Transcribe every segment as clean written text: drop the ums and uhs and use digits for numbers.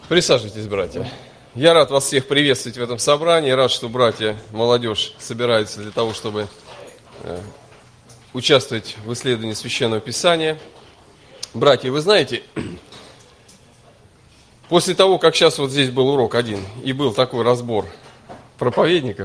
Присаживайтесь, братья. Я рад вас всех приветствовать в этом собрании. Рад, что братья, молодежь собираются для того, чтобы участвовать в исследовании Священного Писания. Братья, вы знаете, после того, как сейчас вот здесь был урок один, и был такой разбор проповедников,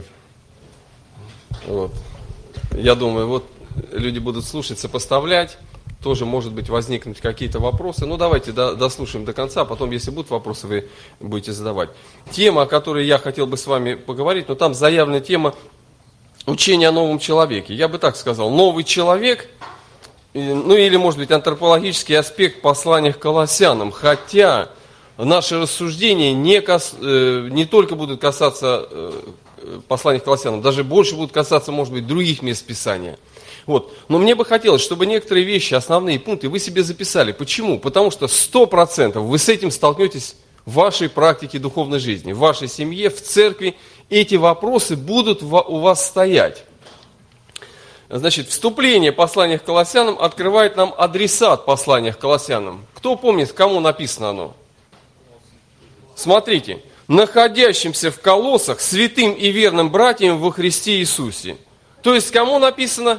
я думаю, вот люди будут слушать, сопоставлять, тоже, может быть, возникнуть какие-то вопросы. Ну, давайте дослушаем до конца, а потом, если будут вопросы, вы будете задавать. Тема, о которой я хотел бы с вами поговорить, но там заявлена тема учения о новом человеке. Я бы так сказал, новый человек, ну, или, может быть, антропологический аспект послания к Колоссянам. Хотя наши рассуждения не только будут касаться послания к Колоссянам, даже больше будут касаться, может быть, других мест Писания. Но мне бы хотелось, чтобы некоторые вещи, основные пункты вы себе записали. Почему? Потому что 100% вы с этим столкнетесь в вашей практике духовной жизни, в вашей семье, в церкви. Эти вопросы будут у вас стоять. Значит, вступление послания к Колоссянам открывает нам адресат послания к Колоссянам. Кто помнит, кому написано оно? Смотрите. Находящимся в Колоссах, святым и верным братьям во Христе Иисусе. То есть, кому написано?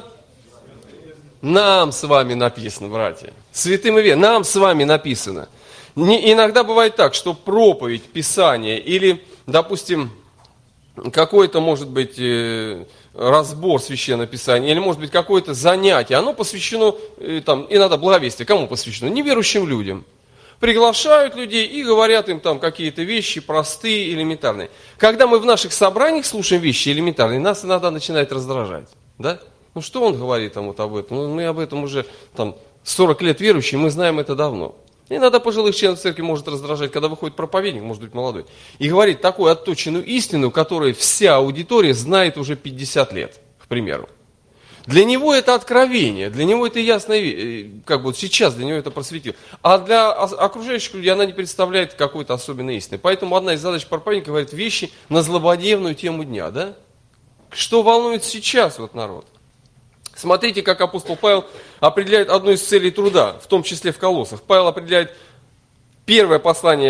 Нам с вами написано, братья. Святым и верным. Нам с вами написано. Иногда бывает так, что проповедь, Писание или, допустим, какой-то, может быть, разбор Священного Писания, или, может быть, какое-то занятие, оно посвящено, иногда благовестие. Кому посвящено? Неверующим людям. Приглашают людей и говорят им там какие-то вещи простые, элементарные. Когда мы в наших собраниях слушаем вещи элементарные, нас иногда начинает раздражать. Да? Ну что он говорит там вот об этом? Ну, мы об этом уже 40 лет верующие, мы знаем это давно. Иногда пожилых членов церкви может раздражать, когда выходит проповедник, может быть молодой, и говорит такую отточенную истину, которую вся аудитория знает уже 50 лет, к примеру. Для него это откровение, для него это ясное, как вот сейчас для него это просветило. А для окружающих людей она не представляет какой-то особенной истины. Поэтому одна из задач проповедника говорит вещи на злободневную тему дня. Да? Что волнует сейчас вот народ? Смотрите, как апостол Павел определяет одну из целей труда, в том числе в Колоссах. Павел определяет первая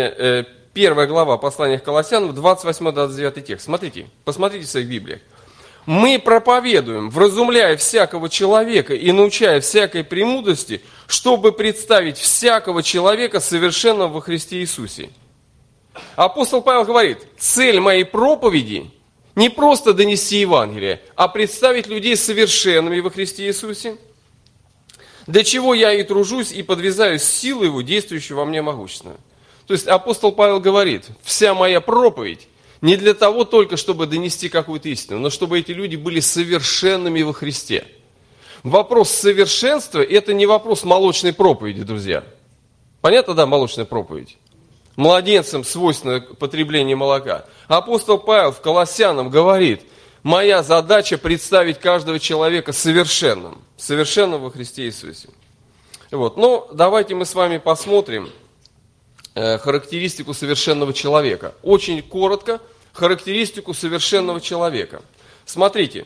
глава послания к Колоссянам, 28-29 текст. Смотрите, посмотрите в своих Библиях. Мы проповедуем, вразумляя всякого человека и научая всякой премудрости, чтобы представить всякого человека совершенным во Христе Иисусе. Апостол Павел говорит, цель моей проповеди не просто донести Евангелие, а представить людей совершенными во Христе Иисусе, для чего я и тружусь, и подвязаюсь силой Его, действующей во мне могущественно. То есть апостол Павел говорит, вся моя проповедь не для того только, чтобы донести какую-то истину, но чтобы эти люди были совершенными во Христе. Вопрос совершенства – это не вопрос молочной проповеди, друзья. Понятно, да, молочная проповедь? Младенцам свойственно потребление молока. Апостол Павел в Колоссянам говорит, моя задача представить каждого человека совершенным во Христе Иисусе. Но давайте мы с вами посмотрим характеристику совершенного человека. Очень коротко характеристику совершенного человека. Смотрите,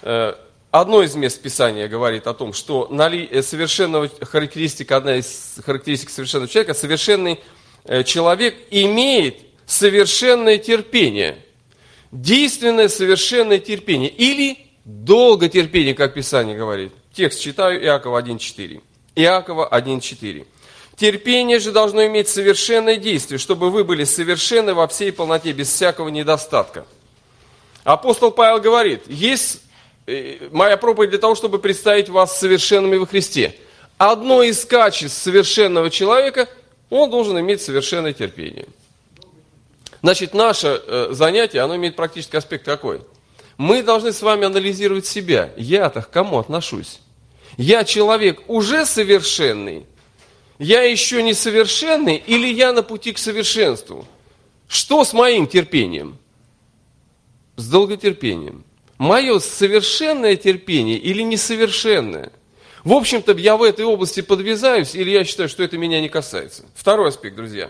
одно из мест Писания говорит о том, что одна из характеристик совершенного человека, совершенный человек имеет совершенное терпение, действенное совершенное терпение или долготерпение, как Писание говорит. Текст читаю, Иакова 1.4. Иакова 1.4. Терпение же должно иметь совершенное действие, чтобы вы были совершенны во всей полноте, без всякого недостатка. Апостол Павел говорит, есть моя проповедь для того, чтобы представить вас совершенными во Христе. Одно из качеств совершенного человека, он должен иметь совершенное терпение. Значит, наше занятие, оно имеет практический аспект какой? Мы должны с вами анализировать себя. Я-то к кому отношусь? Я человек уже совершенный? Я еще не совершенный или я на пути к совершенству? Что с моим терпением? С долготерпением. Мое совершенное терпение или несовершенное? В общем-то, я в этой области подвязаюсь или я считаю, что это меня не касается? Второй аспект, друзья.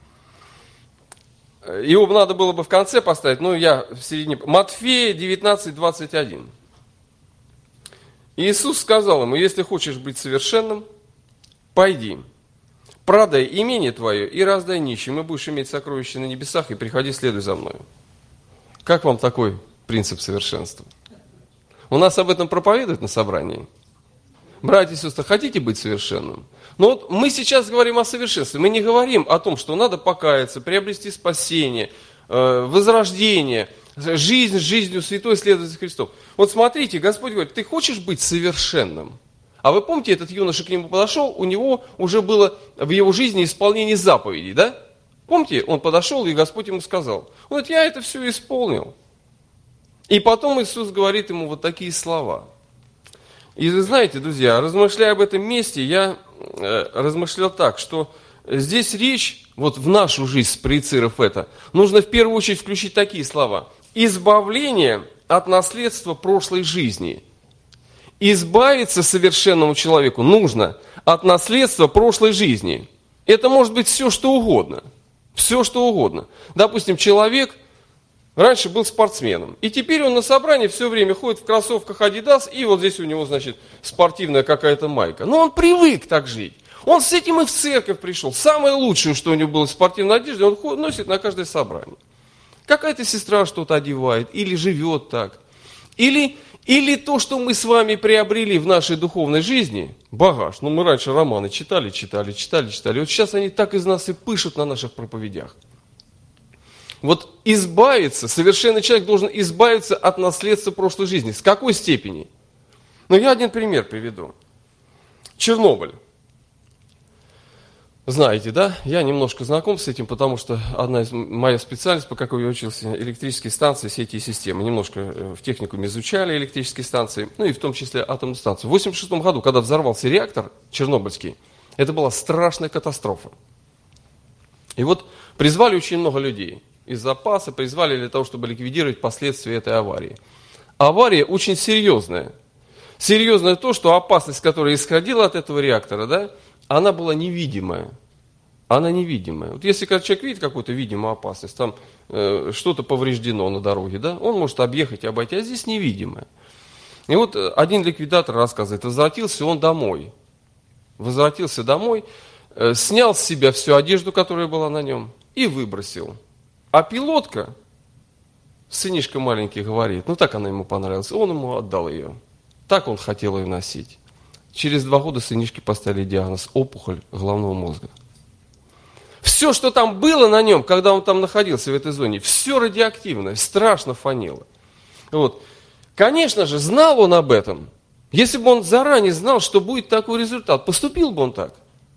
Его надо было бы в конце поставить, но я в середине. Матфея 19:21. Иисус сказал ему, если хочешь быть совершенным, пойди, продай имение твое и раздай нищим, и будешь иметь сокровища на небесах, и приходи, следуй за мною. Как вам такой принцип совершенства? У нас об этом проповедуют на собрании. Братья и сестры, хотите быть совершенным? Но вот мы сейчас говорим о совершенстве. Мы не говорим о том, что надо покаяться, приобрести спасение, возрождение, жизнь с жизнью святой следовать за Христом. Вот смотрите, Господь говорит, ты хочешь быть совершенным? А вы помните, этот юноша к нему подошел, у него уже было в его жизни исполнение заповедей, да? Помните, он подошел, и Господь ему сказал, он говорит, я это все исполнил. И потом Иисус говорит ему вот такие слова. И вы знаете, друзья, размышляя об этом месте, я размышлял так, что здесь речь, вот в нашу жизнь спроецировав это, нужно в первую очередь включить такие слова. Избавление от наследства прошлой жизни. Избавиться совершенному человеку нужно от наследства прошлой жизни. Это может быть все, что угодно. Все, что угодно. Допустим, человек раньше был спортсменом, и теперь он на собрании все время ходит в кроссовках Adidas, и вот здесь у него, значит, спортивная какая-то майка. Но он привык так жить. Он с этим и в церковь пришел. Самое лучшее, что у него было в спортивной одежде, он носит на каждое собрание. Какая-то сестра что-то одевает, или живет так. Или то, что мы с вами приобрели в нашей духовной жизни, багаж. Ну, мы раньше романы читали. Вот сейчас они так из нас и пышут на наших проповедях. Вот избавиться, совершенный человек должен избавиться от наследства прошлой жизни. С какой степени? Ну, я один пример приведу. Чернобыль. Знаете, да? Я немножко знаком с этим, потому что моя специальность, по какой я учился, электрические станции, сети и системы. Немножко в техникуме изучали электрические станции, ну и в том числе атомную станцию. В 1986 году, когда взорвался реактор чернобыльский, это была страшная катастрофа. И вот призвали очень много людей из запаса, призвали для того, чтобы ликвидировать последствия этой аварии. Авария очень серьезная. Серьезное то, что опасность, которая исходила от этого реактора, да, она была невидимая. Она невидимая. Вот если человек видит какую-то видимую опасность, там что-то повреждено на дороге, да, он может объехать и обойти, а здесь невидимое. И вот один ликвидатор рассказывает, возвратился он домой. Возвратился домой, снял с себя всю одежду, которая была на нем, и выбросил. А пилотка, сынишка маленький, говорит, ну так она ему понравилась, он ему отдал ее. Так он хотел ее носить. Через 2 года сынишке поставили диагноз – опухоль головного мозга. Все, что там было на нем, когда он там находился в этой зоне, все радиоактивное, страшно фонило. Вот. Конечно же, знал он об этом. Если бы он заранее знал, что будет такой результат, поступил бы он так.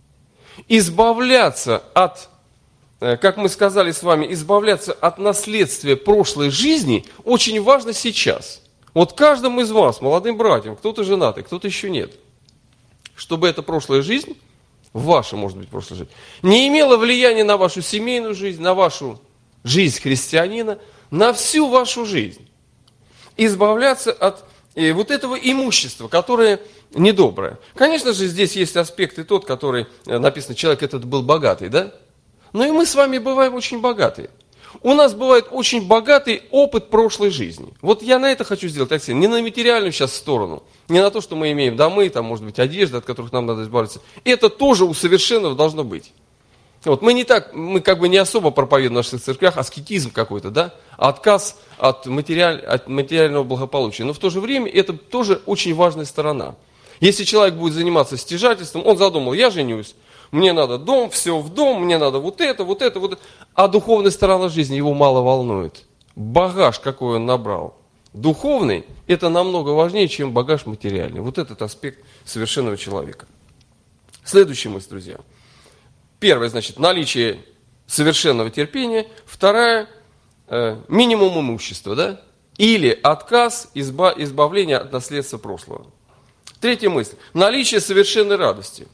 Избавляться от, как мы сказали с вами, избавляться от наследствия прошлой жизни очень важно сейчас. Вот каждому из вас, молодым братьям, кто-то женатый, кто-то еще нет, чтобы эта прошлая жизнь, ваша, может быть, прошлая жизнь, не имела влияния на вашу семейную жизнь, на вашу жизнь христианина, на всю вашу жизнь. Избавляться от вот этого имущества, которое недоброе. Конечно же, здесь есть аспект и тот, который написано, человек этот был богатый, да? Но и мы с вами бываем очень богатые. У нас бывает очень богатый опыт прошлой жизни. Вот я на это хочу сделать акцент. Не на материальную сейчас сторону, не на то, что мы имеем домы, там, может быть, одежда, от которых нам надо избавиться. Это тоже у совершенного должно быть. Вот мы как бы не особо проповедуем в наших церквях аскетизм какой-то, да? Отказ от материального благополучия. Но в то же время это тоже очень важная сторона. Если человек будет заниматься стяжательством, он задумал, я женюсь. Мне надо дом, все в дом, мне надо вот это. А духовная сторона жизни его мало волнует. Багаж, какой он набрал, духовный, это намного важнее, чем багаж материальный. Вот этот аспект совершенного человека. Следующая мысль, друзья. Первое, значит, наличие совершенного терпения. Вторая, минимум имущества, да? Или отказ, избавление от наследства прошлого. Третья мысль. Наличие совершенной радости.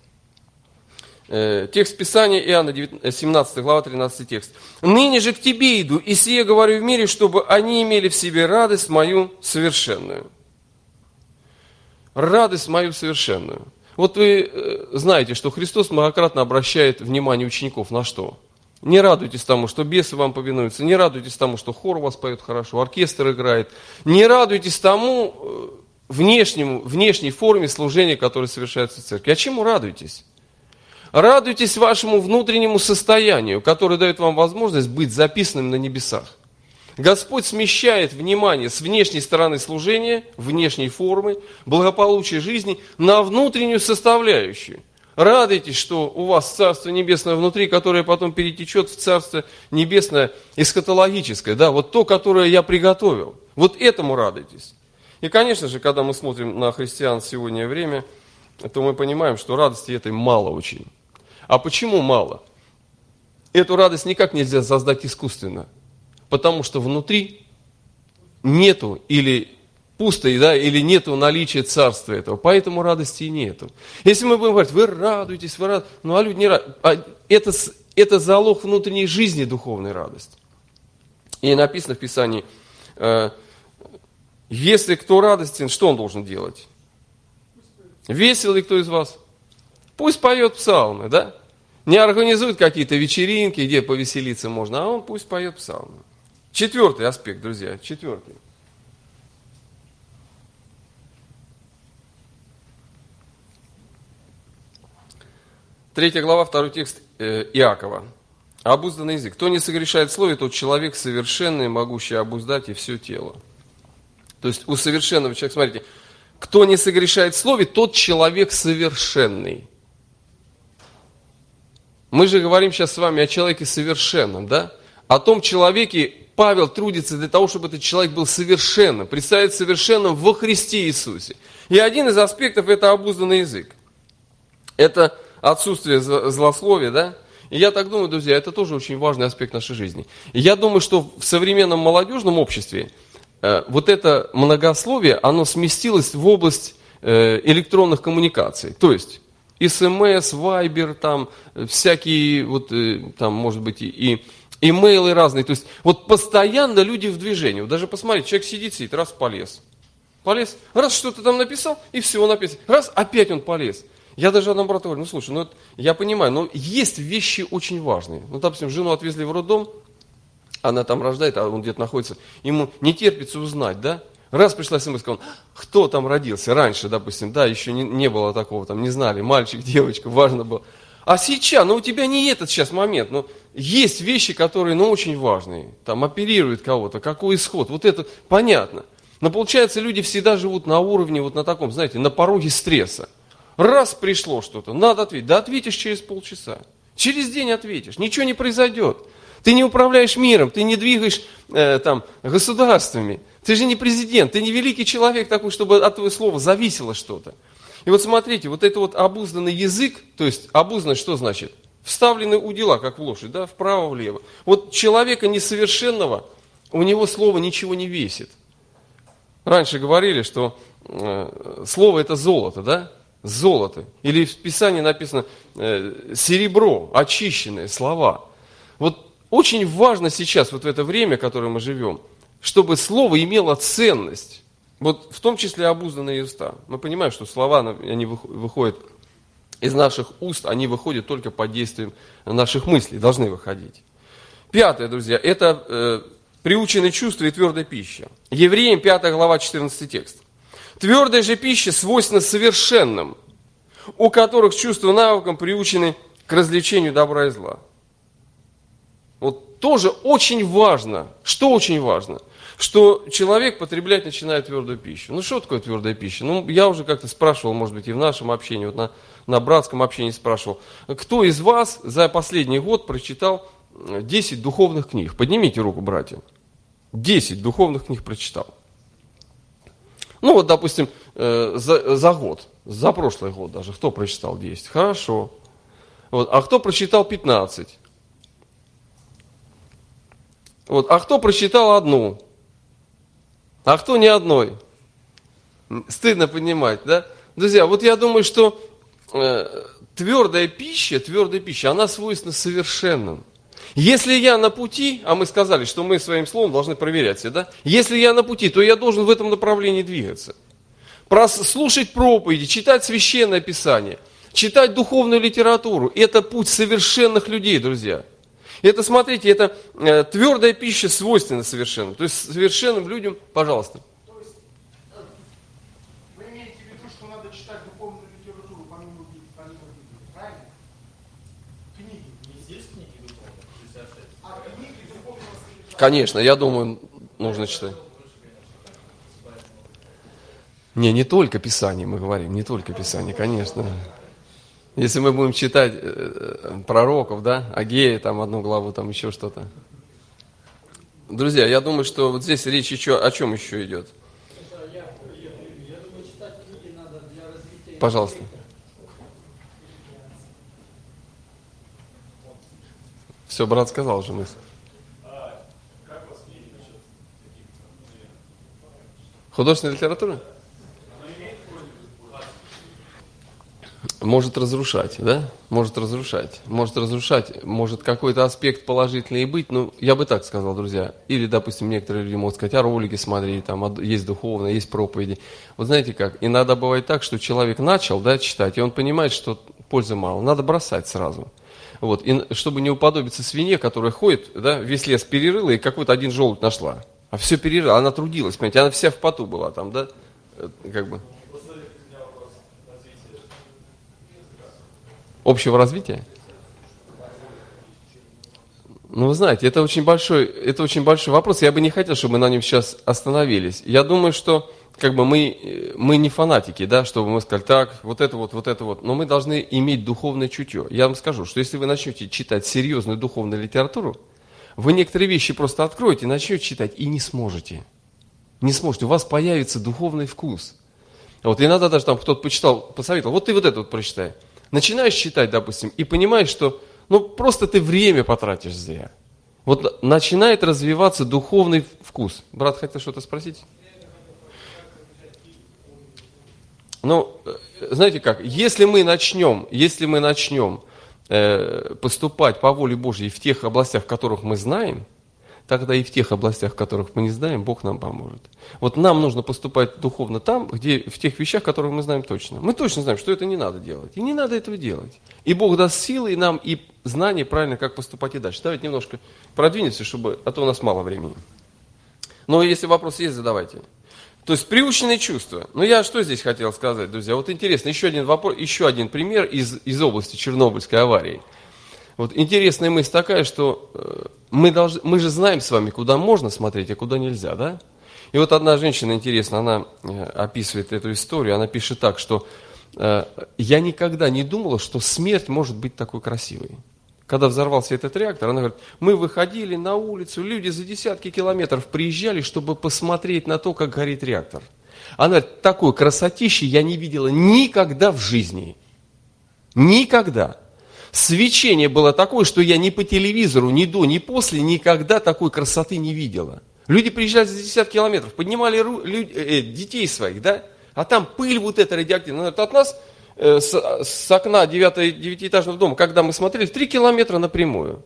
Текст Писания, Иоанна 17 глава, 13 текст. «Ныне же к тебе иду, и сие говорю в мире, чтобы они имели в себе радость мою совершенную». Радость мою совершенную. Вот вы знаете, что Христос многократно обращает внимание учеников на что? Не радуйтесь тому, что бесы вам повинуются, не радуйтесь тому, что хор у вас поет хорошо, оркестр играет, не радуйтесь тому внешней форме служения, которое совершается в церкви. А чему радуйтесь? Радуйтесь вашему внутреннему состоянию, которое дает вам возможность быть записанным на небесах. Господь смещает внимание с внешней стороны служения, внешней формы, благополучия жизни на внутреннюю составляющую. Радуйтесь, что у вас Царство Небесное внутри, которое потом перетечет в Царство Небесное эсхатологическое, да, вот то, которое я приготовил. Вот этому радуйтесь. И, конечно же, когда мы смотрим на христиан в сегодняшнее время, то мы понимаем, что радости этой мало очень. А почему мало? Эту радость никак нельзя создать искусственно, потому что внутри нету или пусто, да, или нету наличия царства этого, поэтому радости и нету. Если мы будем говорить, вы радуетесь, ну а люди не радуются, это залог внутренней жизни, духовной радости. И написано в Писании, если кто радостен, что он должен делать? Весел ли кто из вас? Пусть поет псалмы, да? Не организует какие-то вечеринки, где повеселиться можно, а он пусть поет псалмы. Четвертый аспект, друзья, четвертый. Третья глава, 2 текст Иакова. Обузданный язык. Кто не согрешает в слове, тот человек совершенный, могущий обуздать и все тело. То есть у совершенного человека, смотрите, кто не согрешает в слове, тот человек совершенный. Мы же говорим сейчас с вами о человеке совершенном, да? О том человеке Павел трудится для того, чтобы этот человек был совершенным, представить совершенным во Христе Иисусе. И один из аспектов – это обузданный язык. Это отсутствие злословия, да? И я так думаю, друзья, это тоже очень важный аспект нашей жизни. И я думаю, что в современном молодежном обществе вот это многословие, оно сместилось в область электронных коммуникаций. То есть СМС, Вайбер, там всякие, вот, там, может быть, и имейлы разные. То есть вот постоянно люди в движении. Вот даже посмотрите, человек сидит, раз полез. Полез, раз что-то там написал, и все, он опять. Раз, опять он полез. Я даже одному брату говорю, ну слушай, ну я понимаю, но есть вещи очень важные. Ну, допустим, жену отвезли в роддом, она там рождает, а он где-то находится, ему не терпится узнать, да? Раз пришла смс, кто там родился раньше, допустим, да, еще не было такого, там не знали, мальчик, девочка, важно было. А сейчас, ну у тебя не этот сейчас момент, но есть вещи, которые, ну, очень важные. Там оперируют кого-то, какой исход, вот это понятно. Но получается, люди всегда живут на уровне, вот на таком, знаете, на пороге стресса. Раз пришло что-то, надо ответить, да ответишь через полчаса. Через день ответишь, ничего не произойдет. Ты не управляешь миром, ты не двигаешь там, государствами. Ты же не президент, ты не великий человек такой, чтобы от твоего слова зависело что-то. И вот смотрите, вот это вот обузданный язык, то есть обузданность что значит? Вставлены удила, как в лошадь, да, вправо-влево. Вот человека несовершенного, у него слово ничего не весит. Раньше говорили, что слово это золото, да? Золото. Или в Писании написано серебро, очищенные слова. Вот очень важно сейчас, вот в это время, в которое мы живем, чтобы слово имело ценность. Вот в том числе обузданные уста. Мы понимаем, что слова, они выходят из наших уст, они выходят только под действием наших мыслей, должны выходить. Пятое, друзья, это приученные чувства и твердая пища. Евреям 5 глава 14 текст. Твердая же пища свойственна совершенным, у которых чувства навыком приучены к развлечению добра и зла. Вот тоже очень важно, что очень важно, что человек потреблять начинает твердую пищу. Ну что такое твердая пища? Ну я уже как-то спрашивал, может быть, и в нашем общении, вот на братском общении спрашивал, кто из вас за последний год прочитал 10 духовных книг? Поднимите руку, братья. 10 духовных книг прочитал. Ну вот, допустим, за год, за прошлый год даже, кто прочитал 10? Хорошо. Вот, а кто прочитал 15? Вот, а кто прочитал одну? А кто ни одной? Стыдно понимать, да? Друзья, вот я думаю, что твердая пища, она свойственна совершенным. Если я на пути, а мы сказали, что мы своим словом должны проверять себя, да? Если я на пути, то я должен в этом направлении двигаться. Слушать проповеди, читать священное писание, читать духовную литературу. Это путь совершенных людей, друзья. Это, смотрите, это твердая пища свойственна совершенным. То есть совершенным людям, пожалуйста. То есть вы имеете в виду, что надо читать духовную литературу помимо Библии, правильно? Конечно, я думаю, нужно читать. Не только Писание мы говорим, не только Писание, конечно. Если мы будем читать пророков, да, Агея, там одну главу, там еще что-то. Друзья, я думаю, что вот здесь речь еще о чем еще идет. Пожалуйста. Все, брат сказал уже мысль. Художественная литература? Может разрушать, да? Может разрушать. Может какой-то аспект положительный и быть. Ну, я бы так сказал, друзья. Или, допустим, некоторые люди могут сказать, ролики смотри, там есть духовное, есть проповеди. Вот знаете как, иногда бывает так, что человек начал, да, читать, и он понимает, что пользы мало. Надо бросать сразу. Вот. И чтобы не уподобиться свинье, которая ходит, да, весь лес перерыла и какой-то один желудь нашла. А все перерыла, она трудилась, понимаете, она вся в поту была там, да, как бы. Общего развития? Ну, вы знаете, это очень большой вопрос. Я бы не хотел, чтобы мы на нем сейчас остановились. Я думаю, что как бы мы не фанатики, да, чтобы мы сказали, так, вот это вот. Но мы должны иметь духовное чутье. Я вам скажу, что если вы начнете читать серьезную духовную литературу, вы некоторые вещи просто откроете, начнете читать и не сможете. Не сможете. У вас появится духовный вкус. Вот иногда даже там кто-то почитал, посоветовал, вот ты вот это вот прочитай. Начинаешь читать, допустим, и понимаешь, что просто ты время потратишь зря. Вот начинает развиваться духовный вкус. Брат хотел что-то спросить? Ну, знаете как, если мы начнем поступать по воле Божьей в тех областях, в которых мы знаем, тогда и в тех областях, в которых мы не знаем, Бог нам поможет. Вот нам нужно поступать духовно там, в тех вещах, которые мы знаем точно. Мы точно знаем, что это не надо делать. И не надо этого делать. И Бог даст силы и нам, и знания правильно, как поступать и дальше. Давайте немножко продвинемся, а то у нас мало времени. Но если вопрос есть, задавайте. То есть приученные чувства. Ну я что здесь хотел сказать, друзья? Вот интересно, еще один пример из области Чернобыльской аварии. Вот интересная мысль такая, что мы же знаем с вами, куда можно смотреть, а куда нельзя, да? И вот одна женщина, интересно, она описывает эту историю, она пишет так, что я никогда не думала, что смерть может быть такой красивой. Когда взорвался этот реактор, она говорит, мы выходили на улицу, люди за десятки километров приезжали, чтобы посмотреть на то, как горит реактор. Она говорит, такой красотищи я не видела никогда в жизни. Никогда. Свечение было такое, что я ни по телевизору, ни до, ни после никогда такой красоты не видела. Люди приезжали за десятки километров, поднимали детей своих, да? А там пыль вот эта радиоактивная. От нас с окна девятиэтажного дома, когда мы смотрели, 3 километра напрямую.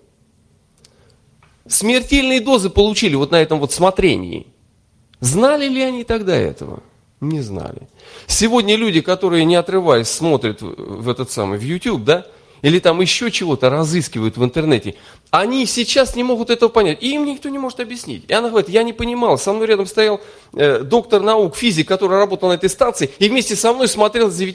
Смертельные дозы получили вот на этом вот смотрении. Знали ли они тогда этого? Не знали. Сегодня люди, которые не отрываясь смотрят в YouTube, да? Или там еще чего-то разыскивают в интернете, они сейчас не могут этого понять. И им никто не может объяснить. И она говорит, я не понимал. Со мной рядом стоял доктор наук, физик, который работал на этой станции, и вместе со мной смотрел с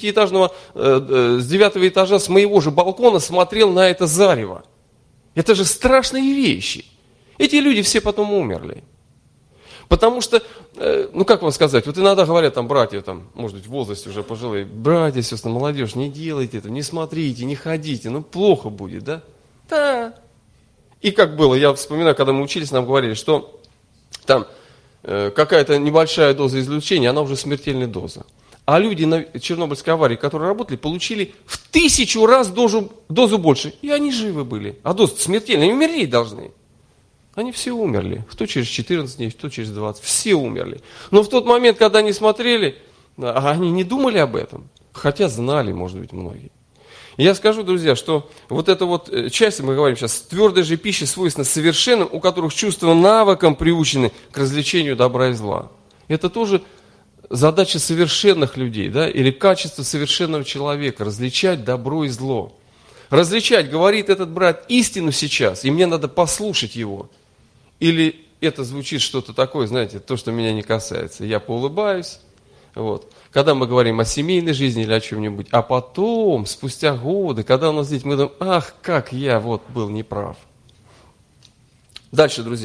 9-го этажа, с моего же балкона, смотрел на это зарево. Это же страшные вещи. Эти люди все потом умерли. Потому что, как вам сказать, вот иногда говорят там братья, там, может быть, в возрасте уже пожилые, братья, сестры, молодежь, не делайте это, не смотрите, не ходите, плохо будет, да? Да. И как было, я вспоминаю, когда мы учились, нам говорили, что там какая-то небольшая доза излучения, она уже смертельная доза. А люди на Чернобыльской аварии, которые работали, получили в 1000 раз дозу больше, и они живы были. А доза смертельная, они умереть должны. Они все умерли. Кто через 14 дней, кто через 20. Все умерли. Но в тот момент, когда они смотрели, они не думали об этом. Хотя знали, может быть, многие. И я скажу, друзья, что вот эта вот часть, мы говорим сейчас, твердой же пищи свойственна совершенным, у которых чувства навыком приучены к развлечению добра и зла. Это тоже задача совершенных людей, да, или качество совершенного человека, различать добро и зло. Различать, говорит этот брат, истину сейчас, и мне надо послушать его. Или это звучит что-то такое, знаете, то, что меня не касается. Я поулыбаюсь. Вот. Когда мы говорим о семейной жизни или о чем-нибудь, а потом, спустя годы, когда у нас дети, мы думаем, ах, как я был неправ. Дальше, друзья.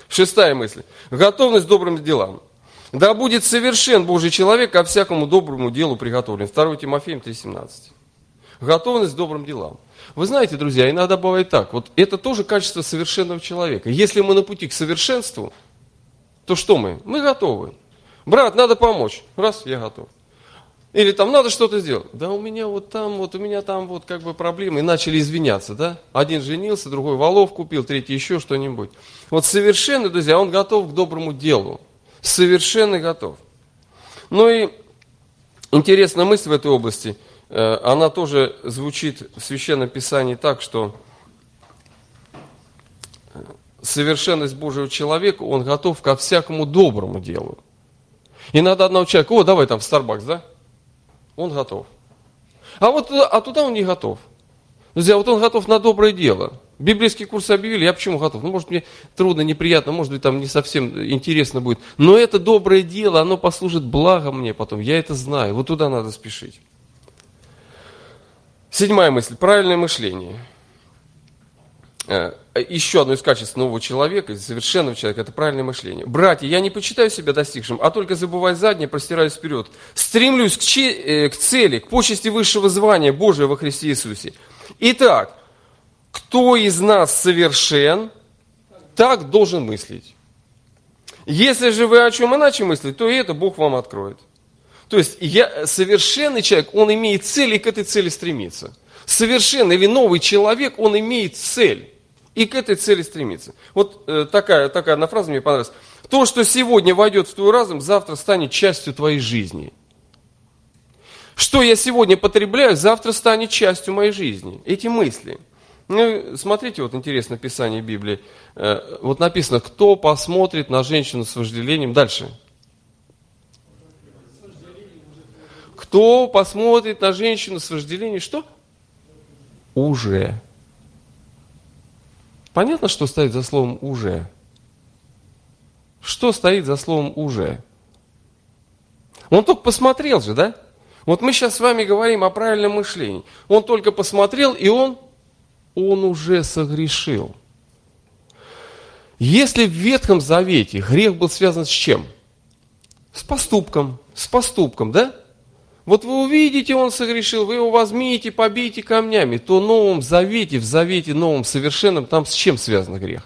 Шестая мысль. Готовность к добрым делам. Да будет совершен Божий человек, ко всякому доброму делу приготовлен. 2 Тимофеям 3,17. Готовность к добрым делам. Вы знаете, друзья, иногда бывает так. Вот это тоже качество совершенного человека. Если мы на пути к совершенству, то что мы? Мы готовы. Брат, надо помочь. Раз, я готов. Или там надо что-то сделать. Да у меня вот там, вот у меня там вот как бы проблемы. И начали извиняться, да? Один женился, другой волов купил, третий еще что-нибудь. Вот совершенный, друзья, он готов к доброму делу. Совершенно готов. Ну и интересная мысль в этой области, она тоже звучит в Священном Писании так, что совершенность Божьего человека, он готов ко всякому доброму делу. Иногда одного человека, давай там в Starbucks, да? Он готов. А туда он не готов. Друзья, вот он готов на доброе дело. Библейский курс объявили, я почему готов? Может, мне трудно, неприятно, может быть, там не совсем интересно будет. Но это доброе дело, оно послужит благом мне потом. Я это знаю. Вот туда надо спешить. Седьмая мысль. Правильное мышление. Еще одно из качеств нового человека, из совершенного человека, это правильное мышление. Братья, я не почитаю себя достигшим, а только забывая заднее, простираюсь вперед. Стремлюсь к цели, к почести высшего звания Божия во Христе Иисусе. Итак, кто из нас совершен, так должен мыслить. Если же вы о чем иначе мыслите, то и это Бог вам откроет. То есть совершенный человек, он имеет цель и к этой цели стремится. Совершенный или новый человек, он имеет цель и к этой цели стремится. Вот такая одна фраза мне понравилась. То, что сегодня войдет в твой разум, завтра станет частью твоей жизни. Что я сегодня потребляю, завтра станет частью моей жизни. Эти мысли. Ну, смотрите, вот интересное Писание Библии. Вот написано, кто посмотрит на женщину с вожделением. Дальше. Кто посмотрит на женщину с вожделением, что? Уже. Понятно, что стоит за словом «уже»? Что стоит за словом «уже»? Он только посмотрел же, да? Вот мы сейчас с вами говорим о правильном мышлении. Он только посмотрел, и он уже согрешил. Если в Ветхом Завете грех был связан с чем? С поступком, да? Вот вы увидите, он согрешил, вы его возьмите, побейте камнями, то в Новом Завете, в Завете Новом Совершенном, там с чем связан грех?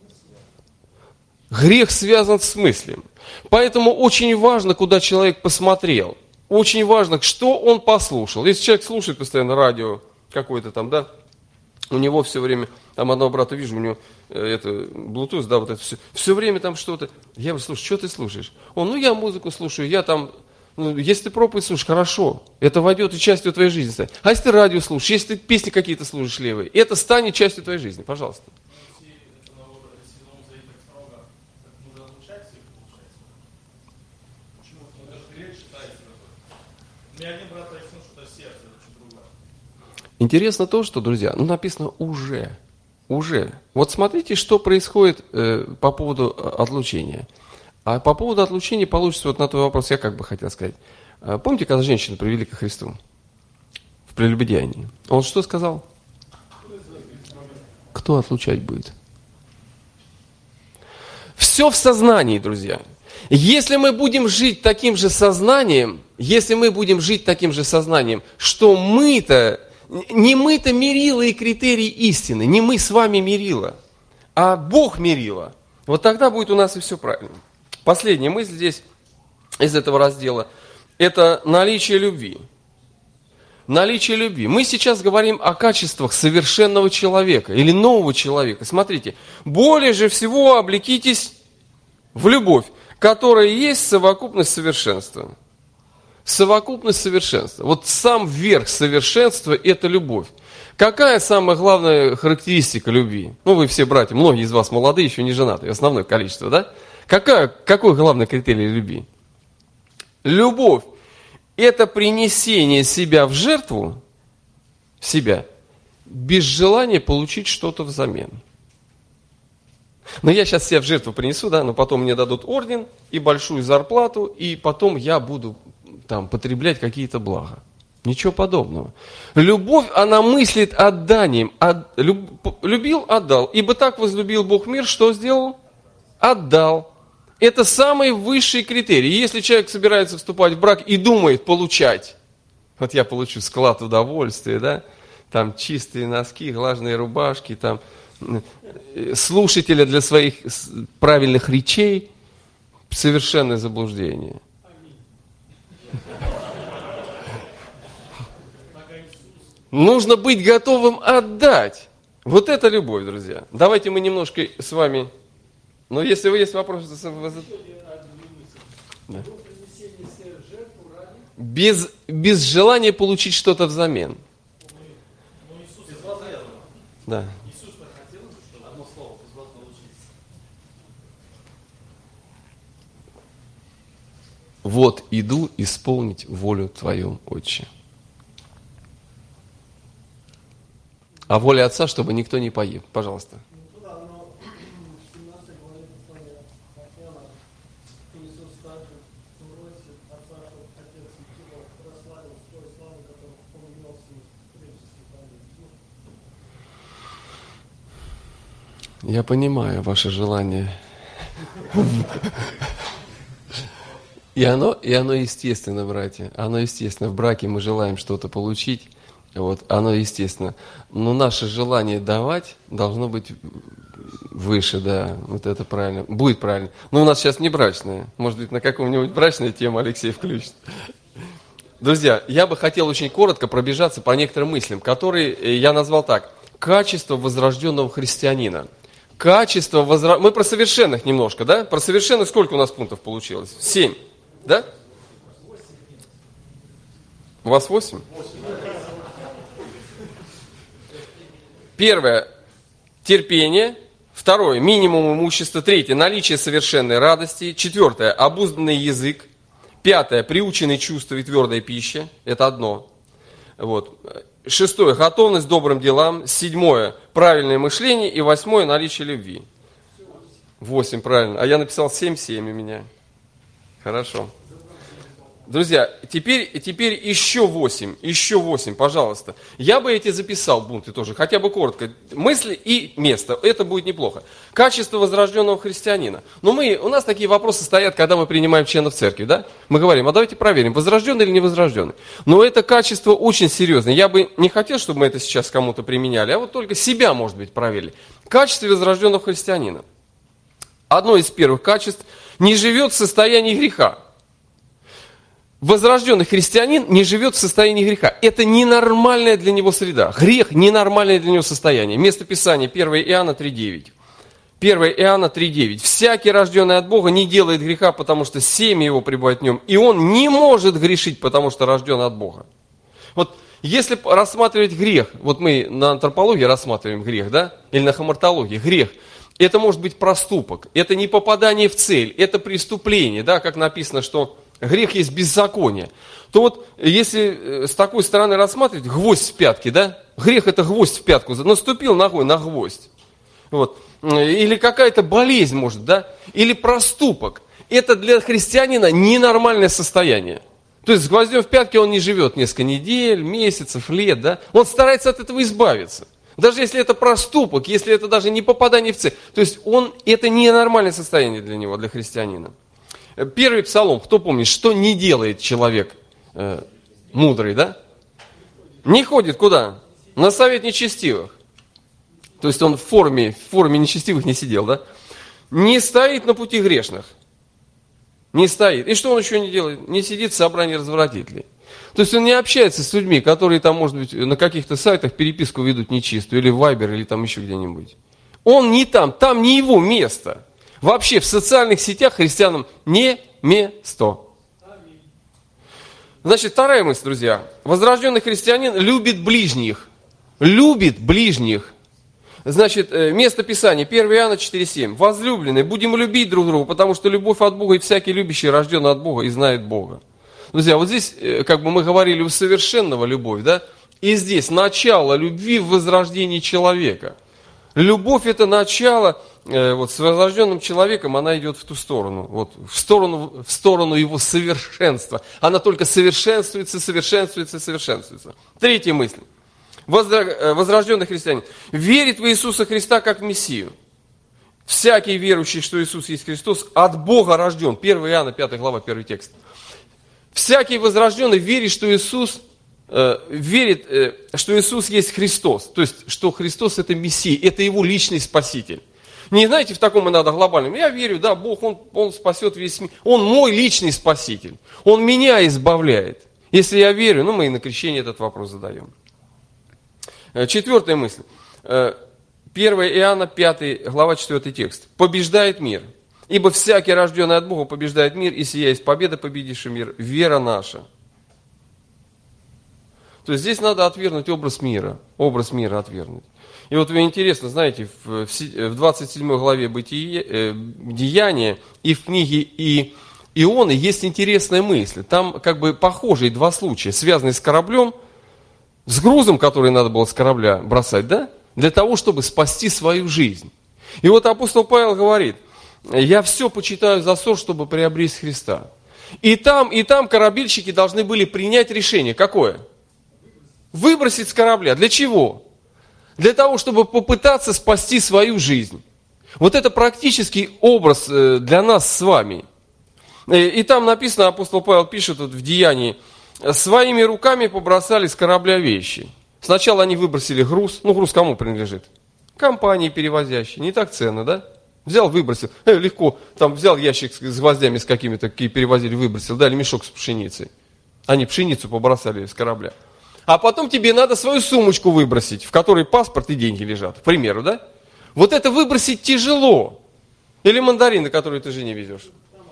Грех связан с мыслью. Поэтому очень важно, куда человек посмотрел. Очень важно, что он послушал. Если человек слушает постоянно радио какое-то там, да, у него все время, там одного брата вижу, у него это Bluetooth, да, вот это все время там что-то. Я говорю, слушай, что ты слушаешь? Я музыку слушаю, я там... если ты проповедь слушаешь, хорошо, это войдет и частью твоей жизни. А если ты радио слушаешь, если ты песни какие-то слушаешь левые, это станет частью твоей жизни, пожалуйста. Интересно то, что, друзья, написано «уже». Вот смотрите, что происходит по поводу отлучения. А по поводу отлучения получится вот на твой вопрос, я как бы хотел сказать. Помните, когда женщину привели ко Христу в прелюбодеянии? Он что сказал? Кто отлучать будет? Все в сознании, друзья. Если мы будем жить таким же сознанием, что мы-то, не мы-то мерила и критерии истины, не мы с вами мерила, а Бог мерила, вот тогда будет у нас и все правильно. Последняя мысль здесь, из этого раздела, это наличие любви. Наличие любви. Мы сейчас говорим о качествах совершенного человека или нового человека. Смотрите, более же всего облекитесь в любовь, которая есть совокупность совершенства. Совокупность совершенства. Вот сам верх совершенства – это любовь. Какая самая главная характеристика любви? Вы все братья, многие из вас молодые, еще не женатые, основное количество, да? Какой главный критерий любви? Любовь – это принесение себя в жертву, без желания получить что-то взамен. Но я сейчас себя в жертву принесу, да, но потом мне дадут орден и большую зарплату, и потом я буду там потреблять какие-то блага. Ничего подобного. Любовь, она мыслит отданием. Любил – отдал. Ибо так возлюбил Бог мир, что сделал? отдал. Это самый высший критерий. Если человек собирается вступать в брак и думает получать, вот я получу склад удовольствия, да, там чистые носки, глажные рубашки, там слушателя для своих правильных речей, совершенное заблуждение. Нужно быть готовым отдать. Вот это любовь, друзья. Давайте мы немножко с вами... Но если вы есть вопросы... Да. Без желания получить что-то взамен. Да. Вот иду исполнить волю Твою, Отче. А воля Отца, чтобы никто не погиб. Пожалуйста. Я понимаю ваше желание. И оно естественно, братья. Оно естественно. В браке мы желаем что-то получить. Вот, оно естественно. Но наше желание давать должно быть выше, да. Вот это правильно. Будет правильно. Но у нас сейчас не брачное. Может быть, на каком-нибудь брачную тему Алексей включит. Друзья, я бы хотел очень коротко пробежаться по некоторым мыслям, которые я назвал так. Качество возрожденного христианина. Мы про совершенных немножко, да? Про совершенных сколько у нас пунктов получилось? 7, да? У вас 8? Первое – терпение. Второе – минимум имущества. Третье – наличие совершенной радости. Четвертое – обузданный язык. Пятое – приученные чувства и твердая пища. Это одно. Вот. Шестое – готовность к добрым делам. Седьмое – правильное мышление. И восьмое – наличие любви. 8, правильно. А я написал 7 у меня. Хорошо. Друзья, теперь еще 8, пожалуйста. Я бы эти записал пункты тоже, хотя бы коротко. Мысли и место, это будет неплохо. Качество возрожденного христианина. Но у нас такие вопросы стоят, когда мы принимаем членов церкви, да? Мы говорим, а давайте проверим, возрожденный или не возрожденный. Но это качество очень серьезное. Я бы не хотел, чтобы мы это сейчас кому-то применяли, а вот только себя, может быть, проверили. Качество возрожденного христианина. Одно из первых качеств – не живет в состоянии греха. Возрожденный христианин не живет в состоянии греха. Это ненормальная для него среда. Грех – ненормальное для него состояние. Место Писания 1 Иоанна 3,9. 1 Иоанна 3,9. «Всякий, рожденный от Бога, не делает греха, потому что семя его пребывает в нем, и он не может грешить, потому что рожден от Бога». Вот если рассматривать грех, вот мы на антропологии рассматриваем грех, да, или на хамартологии, грех – это может быть проступок, это не попадание в цель, это преступление, да, как написано, что грех есть беззаконие. То вот, если с такой стороны рассматривать, гвоздь в пятке, да, грех это гвоздь в пятку, наступил ногой на гвоздь. Вот. Или какая-то болезнь может, да, или проступок. Это для христианина ненормальное состояние. То есть с гвоздем в пятке он не живет несколько недель, месяцев, лет, да, он старается от этого избавиться. Даже если это проступок, если это даже не попадание в цель. То есть это ненормальное состояние для него, для христианина. Первый псалом, кто помнит, что не делает человек мудрый, да? Не ходит куда? На совет нечестивых. То есть он в форме нечестивых не сидел, да? Не стоит на пути грешных. Не стоит. И что он еще не делает? Не сидит в собрании развратителей. То есть он не общается с людьми, которые там, может быть, на каких-то сайтах переписку ведут нечистую, или в Вайбер, или там еще где-нибудь. Он не там не его место. Вообще в социальных сетях христианам не место. Значит, вторая мысль, друзья. Возрожденный христианин любит ближних. Любит ближних. Значит, место Писания, 1 Иоанна 4,7. Возлюбленные, будем любить друг друга, потому что любовь от Бога, и всякий любящий рожден от Бога и знает Бога. Друзья, вот здесь, как бы мы говорили, у совершенного любовь, да? И здесь начало любви в возрождении человека. Любовь это начало, вот с возрожденным человеком она идет в ту сторону, вот, в сторону его совершенства. Она только совершенствуется. Третья мысль. Возрожденный христианин верит в Иисуса Христа как в Мессию. Всякий верующий, что Иисус есть Христос, от Бога рожден. 1 Иоанна, 5 глава, 1 текст. Всякий возрожденный верит, что Иисус есть Христос. То есть, что Христос это Мессия, это Его личный Спаситель. Не знаете, в таком и надо глобальном. Я верю, да, Бог, Он спасет весь мир. Он мой личный Спаситель. Он меня избавляет. Если я верю, мы и на крещении этот вопрос задаем. 4 мысль. 1 Иоанна, 5 глава, 4 текст. Побеждает мир. Ибо всякий, рожденный от Бога, побеждает мир, и сия есть победа, победивший мир, вера наша. То есть здесь надо отвергнуть образ мира отвергнуть. И вот мне интересно, знаете, в 27 главе Деяния и в книге Ионы есть интересная мысль. Там как бы похожие два случая, связанные с кораблем, с грузом, который надо было с корабля бросать, да? Для того, чтобы спасти свою жизнь. И вот апостол Павел говорит, я все почитаю за ссор, чтобы приобрести Христа. И там корабельщики должны были принять решение. Какое? Выбросить с корабля. Для чего? Для того, чтобы попытаться спасти свою жизнь. Вот это практический образ для нас с вами. И там написано, апостол Павел пишет в Деянии, своими руками побросали с корабля вещи. Сначала они выбросили груз. Груз кому принадлежит? Компании перевозящей. Не так ценно, да? Взял, выбросил. Легко. Там взял ящик с гвоздями с какими-то, какие перевозили, выбросил. Дали мешок с пшеницей. Они пшеницу побросали с корабля. А потом тебе надо свою сумочку выбросить, в которой паспорт и деньги лежат, к примеру, да? Вот это выбросить тяжело. Или мандарины, которые ты жене везешь.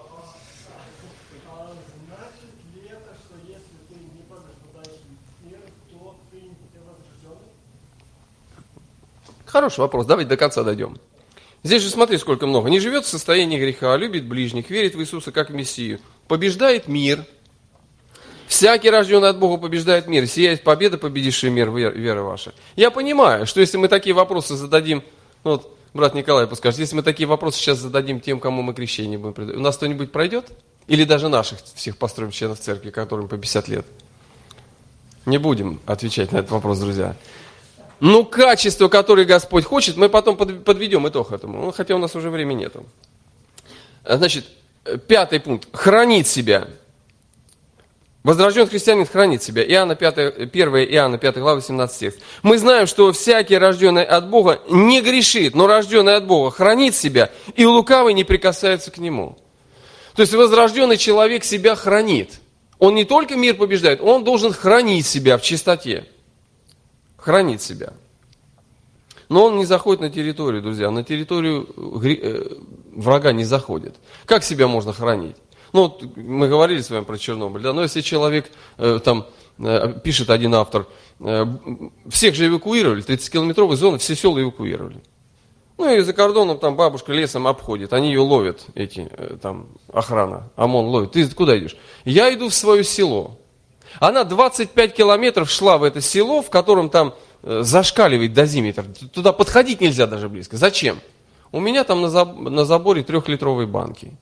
Хороший вопрос, давайте до конца дойдем. Здесь же смотри, сколько много. Не живет в состоянии греха, любит ближних, верит в Иисуса как в Мессию, побеждает мир. Всякий, рожденный от Бога, побеждает мир. Сия есть победа, победившая мир, вера ваша. Я понимаю, что если мы такие вопросы зададим, брат Николай подскажет, если мы такие вопросы сейчас зададим тем, кому мы крещение будем предавать, у нас кто-нибудь пройдет? Или даже наших всех построим членов церкви, которым по 50 лет? Не будем отвечать на этот вопрос, друзья. Качество, которое Господь хочет, мы потом подведем итог этому, хотя у нас уже времени нету. Значит, 5 пункт. Хранить себя. Возрожденный христианин хранит себя. 1 Иоанна 5 глава 17 текст. Мы знаем, что всякий, рожденный от Бога, не грешит, но рожденный от Бога хранит себя, и лукавый не прикасается к нему. То есть возрожденный человек себя хранит. Он не только мир побеждает, он должен хранить себя в чистоте. Хранить себя. Но он не заходит на территорию, друзья. На территорию врага не заходит. Как себя можно хранить? Мы говорили с вами про Чернобыль, да, но если человек, пишет один автор, всех же эвакуировали, 30-километровой зоны, все села эвакуировали. И за кордоном бабушка лесом обходит, они ее ловят, охрана, ОМОН ловит. Ты куда идешь? Я иду в свое село. Она 25 километров шла в это село, в котором зашкаливает дозиметр. Туда подходить нельзя даже близко. Зачем? У меня там на заборе 3-литровые банки.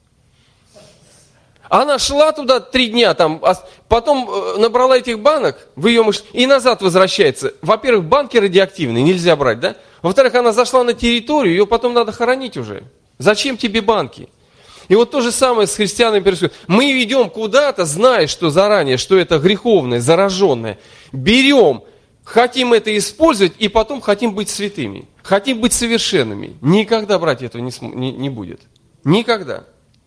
Она шла туда 3 дня, потом набрала этих банок, и назад возвращается. Во-первых, банки радиоактивные, нельзя брать, да? Во-вторых, она зашла на территорию, ее потом надо хоронить уже. Зачем тебе банки? И вот то же самое с христианами происходит. Мы идем куда-то, зная, что заранее, что это греховное, зараженное. Берем, хотим это использовать, и потом хотим быть святыми. Хотим быть совершенными. Никогда, братья, этого не будет. Никогда.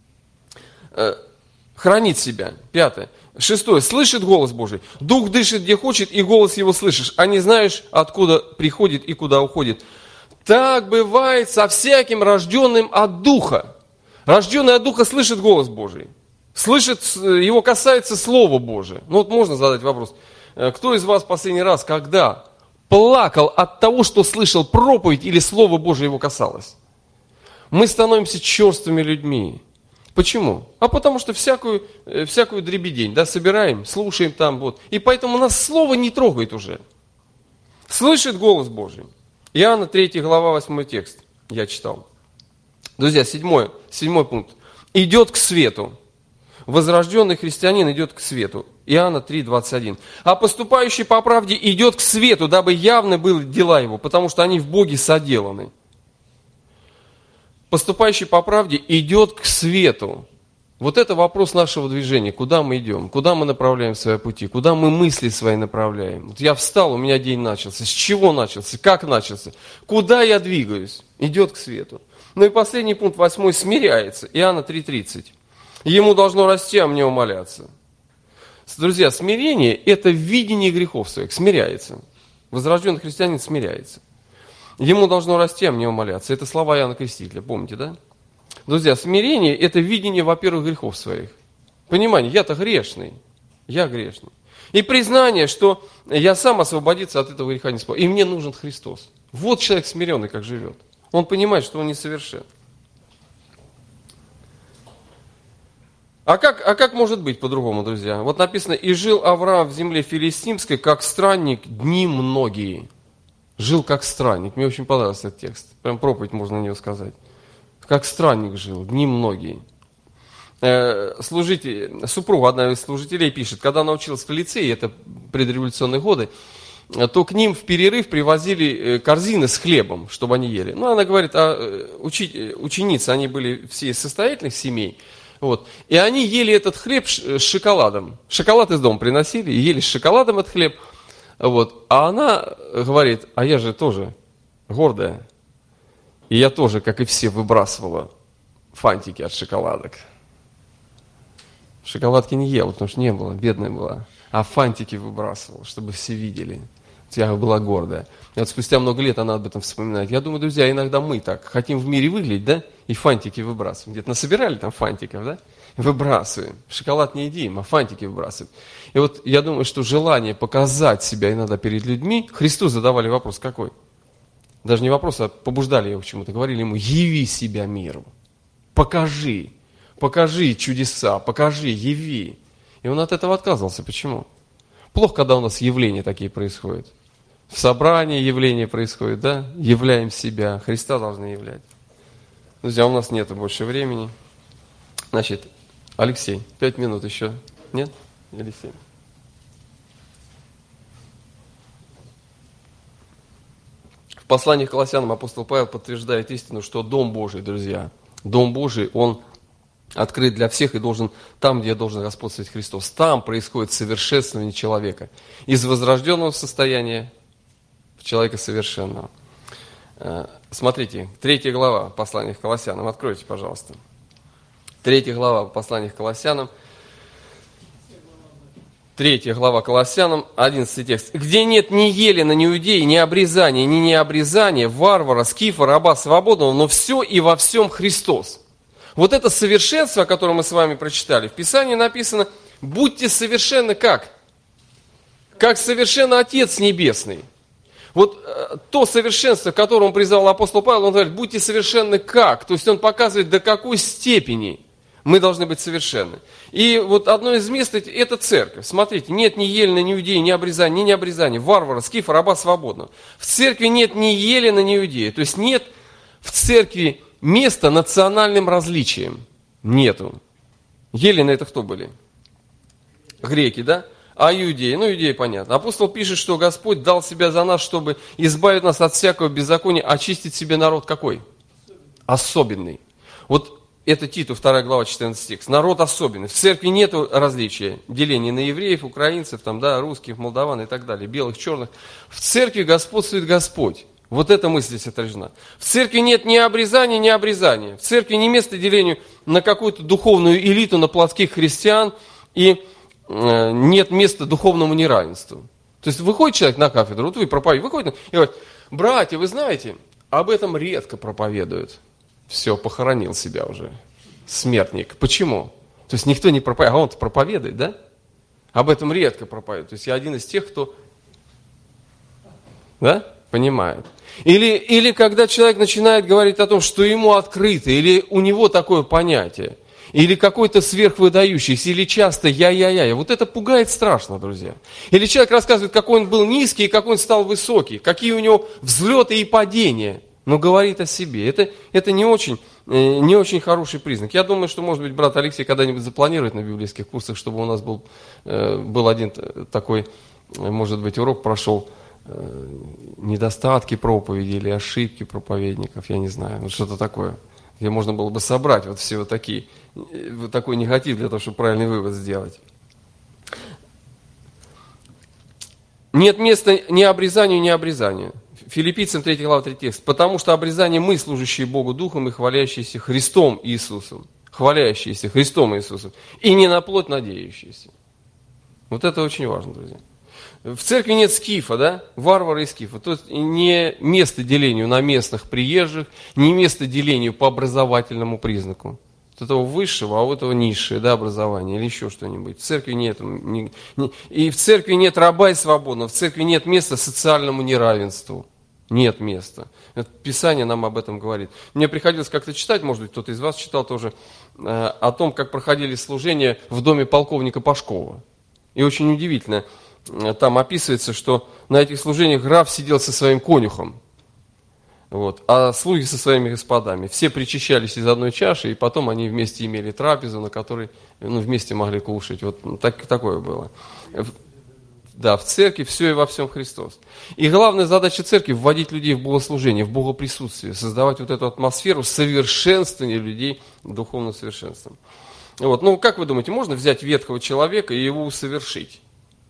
Хранить себя. 5. 6. Слышит голос Божий. Дух дышит, где хочет, и голос его слышишь. А не знаешь, откуда приходит и куда уходит. Так бывает со всяким рожденным от Духа. Рожденный от Духа слышит голос Божий. Слышит, его касается Слова Божие. Можно задать вопрос. Кто из вас последний раз, когда плакал от того, что слышал проповедь или Слово Божие его касалось? Мы становимся черствыми людьми. Почему? Потому что всякую дребедень, собираем, слушаем И поэтому нас Слово не трогает уже. Слышит голос Божий. Иоанна 3 глава 8 текст. Я читал. Друзья, 7 пункт. Идет к свету. Возрожденный христианин идет к свету. Иоанна 3, 21. А поступающий по правде идет к свету, дабы явны были дела его, потому что они в Боге соделаны. поступающий по правде идет к свету. Вот это вопрос нашего движения. Куда мы идем? Куда мы направляем свои пути? Куда мы мысли свои направляем? Вот я встал, у меня день начался. С чего начался? Как начался? Куда я двигаюсь? Идет к свету. Ну и последний пункт, 8, смиряется. Иоанна 3:30. Ему должно расти, а мне умоляться. Друзья, смирение – это видение грехов своих. Смиряется. Возрожденный христианин смиряется. Ему должно расти, а мне умоляться. Это слова Иоанна Крестителя, помните, да? Друзья, смирение – это видение, во-первых, грехов своих. Понимание, я-то грешный. Я грешный. И признание, что я сам освободиться от этого греха не смогу. И мне нужен Христос. Вот человек смиренный, как живет. Он понимает, что он несовершен. А как может быть по-другому, друзья? Вот написано, и жил Авраам в земле филистимской, как странник, дни многие. Жил как странник. Мне очень понравился этот текст. Прям проповедь можно на него сказать. Как странник жил, дни многие. Супруга, одна из служителей, пишет, когда она училась в лицее, это предреволюционные годы, то к ним в перерыв привозили корзины с хлебом, чтобы они ели. Ну, она говорит, ученицы, они были все из состоятельных семей, вот, и они ели этот хлеб с шоколадом. Шоколад из дома приносили, и ели с шоколадом этот хлеб. Вот. А она говорит, а я же тоже гордая. И я тоже, как и все, выбрасывала фантики от шоколадок. Шоколадки не ела, потому что не было, бедная была. А фантики выбрасывала, чтобы все видели. Я была гордая. И вот спустя много лет она об этом вспоминает. Я думаю, друзья, иногда мы так хотим в мире выглядеть, да? И фантики выбрасываем. Где-то насобирали там фантиков, да? Выбрасываем. Шоколад не едим, а фантики выбрасываем. И вот я думаю, что желание показать себя иногда перед людьми, Христу задавали вопрос какой? Даже не вопрос, а побуждали его к чему-то. Говорили ему, яви себя миру. Покажи чудеса, покажи, яви. И он от этого отказывался. Почему? Плохо, когда у нас явления такие происходят. В собрании явления происходят, да? Являем себя. Христа должны являть. Друзья, у нас нет больше времени. Значит, Алексей, 5 минут еще. Нет? Или 7? В послании к Колоссянам апостол Павел подтверждает истину, что Дом Божий, друзья, Дом Божий, он открыт для всех и должен, там, где должен господствовать Христос, там происходит совершенствование человека. Из возрожденного состояния в человека совершенного. Смотрите, 3 глава послания к Колоссянам. Откройте, пожалуйста. 3 глава послания к Колоссянам. 3 глава Колоссянам, 11 текст. «Где нет ни елена, ни иудеи, ни обрезания, ни необрезания, варвара, скифа, раба, свободного, но все и во всем Христос». Вот это совершенство, о котором мы с вами прочитали, в Писании написано, будьте совершенны как? Как совершенно Отец Небесный. Вот то совершенство, к которому призвал апостол Павел, он говорит, будьте совершенны как? То есть он показывает, до какой степени мы должны быть совершенны. И вот одно из мест – это церковь. Смотрите, нет ни елена, ни иудеи, ни обрезания, ни необрезания, варвара, скифа, раба, свободного. В церкви нет ни елена, ни иудеи. То есть нет в церкви места национальным различиям. Нету. Елены – это кто были? Греки, да? А иудеи? Ну, иудеи понятно. Апостол пишет, что Господь дал себя за нас, чтобы избавить нас от всякого беззакония, очистить себе народ какой? Особенный. Вот это Титу, 2 глава, 14 текст. Народ особенный. В церкви нет различия, деления на евреев, украинцев, там, да, русских, молдаван и так далее, белых, черных. В церкви господствует Господь. Вот эта мысль здесь отражена. В церкви нет ни обрезания, ни обрезания. В церкви не место делению на какую-то духовную элиту, на плотских христиан, и нет места духовному неравенству. То есть выходит человек на кафедру, вот вы проповедуете, выходит и говорит, братья, вы знаете, об этом редко проповедуют. Все, похоронил себя уже, смертник. Почему? То есть никто не проповедует, а он-то проповедует, да? Об этом редко проповедует. То есть я один из тех, кто, да, понимает. Или когда человек начинает говорить о том, что ему открыто, или у него такое понятие, или какой-то сверхвыдающийся, или часто я. Вот это пугает страшно, друзья. Или человек рассказывает, какой он был низкий, и какой он стал высокий, какие у него взлеты и падения, но говорит о себе. Это не очень хороший признак. Я думаю, что, может быть, брат Алексей когда-нибудь запланирует на библейских курсах, чтобы у нас был один такой, может быть, урок прошел, недостатки проповеди или ошибки проповедников, я не знаю, вот что-то такое. где можно было бы собрать вот все вот такой негатив для того, чтобы правильный вывод сделать. Нет места ни обрезанию, ни обрезанию. Филиппийцам 3 глава 3 текст. Потому что обрезание мы, служащие Богу Духом и хвалящиеся Христом Иисусом. Хвалящиеся Христом Иисусом. И не на плоть надеющиеся. Вот это очень важно, друзья. В церкви нет скифа, да? Варвара и скифа. То есть не место делению на местных приезжих, не место делению по образовательному признаку. Вот этого высшего, а у этого низшее, да, образование или еще что-нибудь. В церкви нет. И в церкви нет раба и свободного, в церкви нет места социальному неравенству. Нет места. Это Писание нам об этом говорит. Мне приходилось как-то читать, может быть, кто-то из вас читал тоже, о том, как проходили служения в доме полковника Пашкова. И очень удивительно, там описывается, что на этих служениях граф сидел со своим конюхом, вот, а слуги со своими господами. Все причащались из одной чаши, и потом они вместе имели трапезу, на которой вместе могли кушать. Вот такое было. Да, в церкви все и во всем Христос. И главная задача церкви – вводить людей в богослужение, в богоприсутствие, создавать вот эту атмосферу совершенствования людей духовным совершенством. Вот. Ну, как вы думаете, можно взять ветхого человека и его усовершить?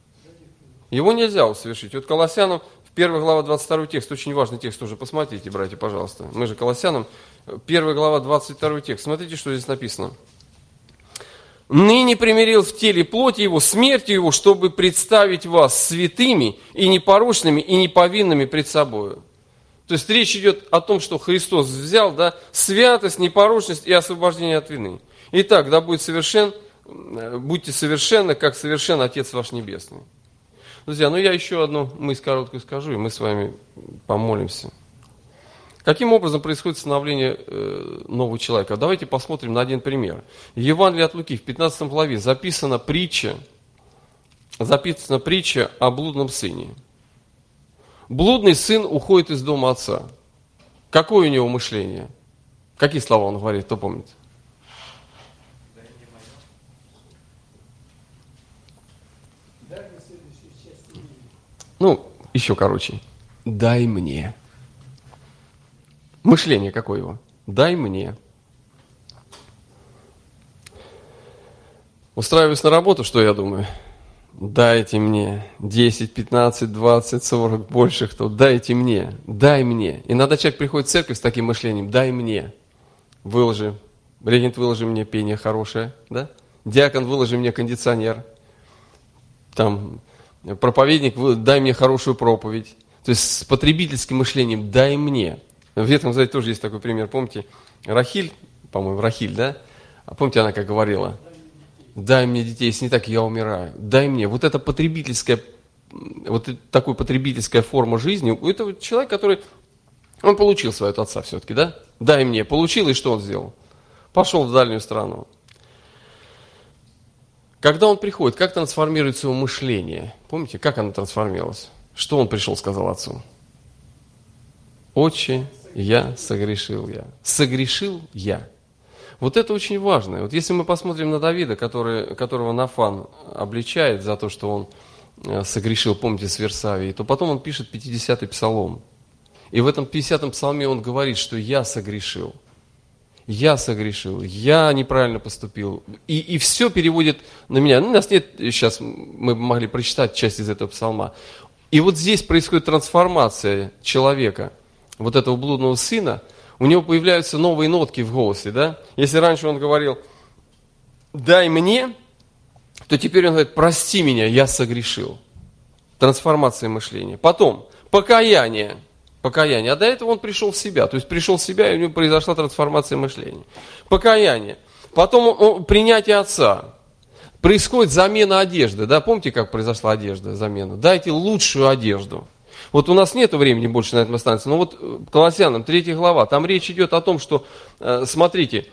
Его нельзя усовершить. Вот Колоссянам, 1 глава 22 текст, очень важный текст тоже, посмотрите, братья, пожалуйста. Мы же Колоссянам, 1 глава 22 текст. Смотрите, что здесь написано. «Ныне примирил в теле плоти его, смертью его, чтобы представить вас святыми и непорочными и неповинными пред собою». То есть речь идет о том, что Христос взял, да, святость, непорочность и освобождение от вины. Итак, да будет совершен, будьте совершенны, как совершен Отец ваш Небесный. Друзья, я еще одну мысль короткую скажу, и мы с вами помолимся. Каким образом происходит становление нового человека? Давайте посмотрим на один пример. В Евангелии от Луки в 15 главе записана притча о блудном сыне. Блудный сын уходит из дома отца. Какое у него мышление? Какие слова он говорит, кто помнит? Еще короче. Дай мне. Мышление какое его? Дай мне. Устраиваюсь на работу, что я думаю? Дайте мне 10, 15, 20, 40, больше кто. Дайте мне. Дай мне. Иногда человек приходит в церковь с таким мышлением. Дай мне. Выложи. Регент, выложи мне пение хорошее. Да? Диакон, выложи мне кондиционер. Проповедник, дай мне хорошую проповедь. То есть с потребительским мышлением дай мне. В Ветхом Завете тоже есть такой пример. Помните, Рахиль, да? А помните, она как говорила? Дай мне детей, если не так, я умираю. Дай мне. Вот это такая потребительская форма жизни. У этого человека, который, он получил свое от отца все-таки, да? Дай мне. Получил, и что он сделал? Пошел в дальнюю страну. Когда он приходит, как трансформируется его мышление? Помните, как оно трансформировалось? Что он пришел, сказал отцу? Отче, я согрешил я. Согрешил я. Вот это очень важно. Вот если мы посмотрим на Давида, которого Нафан обличает за то, что он согрешил, помните, с Версавией, то потом он пишет 50-й псалом. И в этом 50-м псалме он говорит, что я согрешил. Я согрешил, я неправильно поступил. И все переводит на меня. У нас нет, сейчас мы могли прочитать часть из этого псалма. И вот здесь происходит трансформация человека, вот этого блудного сына. У него появляются новые нотки в голосе, да? Если раньше он говорил, дай мне, то теперь он говорит, прости меня, я согрешил. Трансформация мышления. Потом, покаяние. А до этого он пришел в себя. То есть пришел в себя, и у него произошла трансформация мышления. Покаяние. Потом принятие отца. Происходит замена одежды. Да? Помните, как произошла замена? Дайте лучшую одежду. Вот у нас нет времени больше на этом останется. Но вот Колоссянам, 3 глава, там речь идет о том, что, смотрите,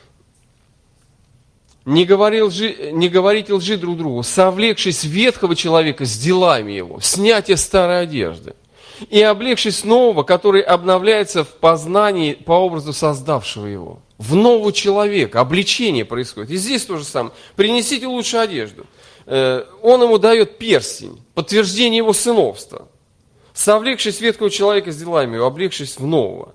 не говорите лжи друг другу, совлекшись ветхого человека с делами его, снятие старой одежды. И облегшись нового, который обновляется в познании по образу создавшего его. В нового человека, обличение происходит. И здесь то же самое. Принесите лучшую одежду. Он ему дает перстень, подтверждение его сыновства. Совлекшись ветхого человека с делами его, облегшись в нового.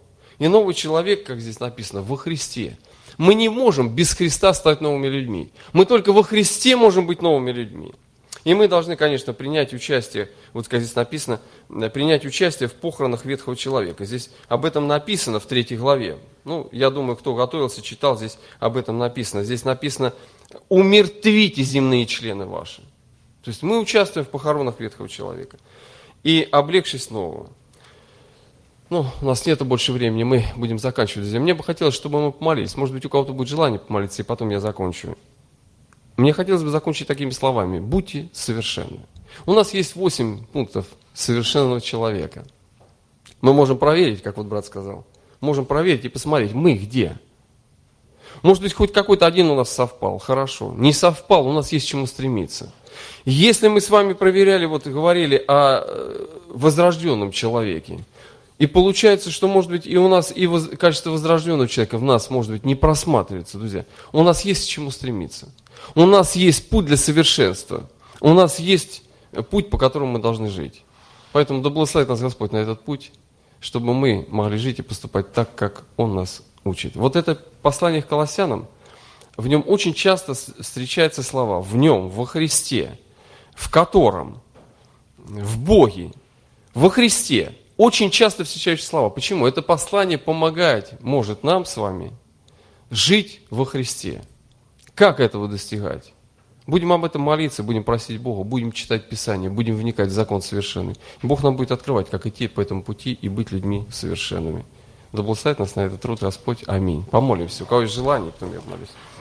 И новый человек, как здесь написано, во Христе. Мы не можем без Христа стать новыми людьми. Мы только во Христе можем быть новыми людьми. И мы должны, конечно, принять участие, вот как здесь написано, принять участие в похоронах ветхого человека. Здесь об этом написано в 3 главе. Ну, я думаю, кто готовился, читал, здесь об этом написано. Здесь написано: умертвите земные члены ваши. То есть мы участвуем в похоронах ветхого человека. И облегшись нового. Ну, у нас нет больше времени, мы будем заканчивать, друзья. Мне бы хотелось, чтобы мы помолились. Может быть, у кого-то будет желание помолиться, и потом я закончу. Мне хотелось бы закончить такими словами: будьте совершенны. У нас есть 8 пунктов совершенного человека. Мы можем проверить, как вот брат сказал. Можем проверить и посмотреть, мы где. Может быть, хоть какой-то один у нас совпал, хорошо. Не совпал, у нас есть к чему стремиться. Если мы с вами проверяли, вот говорили о возрожденном человеке, и получается, что, может быть, и у нас, и качество возрожденного человека в нас, может быть, не просматривается, друзья. У нас есть к чему стремиться. У нас есть путь для совершенства. У нас есть путь, по которому мы должны жить. Поэтому да благословит нас Господь на этот путь, чтобы мы могли жить и поступать так, как Он нас учит. Вот это послание к Колоссянам, в нем очень часто встречаются слова: в нем, во Христе, в котором, в Боге, во Христе. Очень часто встречаются слова. Почему? Это послание помогает, может нам с вами жить во Христе. Как этого достигать? Будем об этом молиться, будем просить Бога, будем читать Писание, будем вникать в закон совершенный. Бог нам будет открывать, как идти по этому пути и быть людьми совершенными. Да благословит нас на этот труд Господь. Аминь. Помолимся. У кого есть желание, потом я помолюсь.